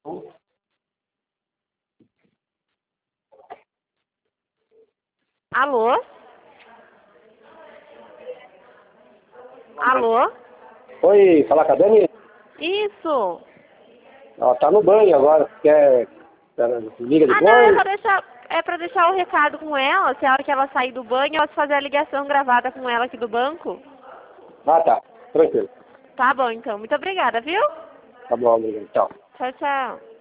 Alô? Alô? Oi, fala com a Dani? Isso. Ela tá no banho agora. Quer... Liga Ah, não, depois? é pra deixar o recado com ela. Se a hora que ela sair do banho, eu posso fazer a ligação gravada com ela aqui do banco. Ah, tá. Tranquilo. Tá bom, então. Muito obrigada, viu? Tá bom, obrigado. Tchau. Tchau, tchau.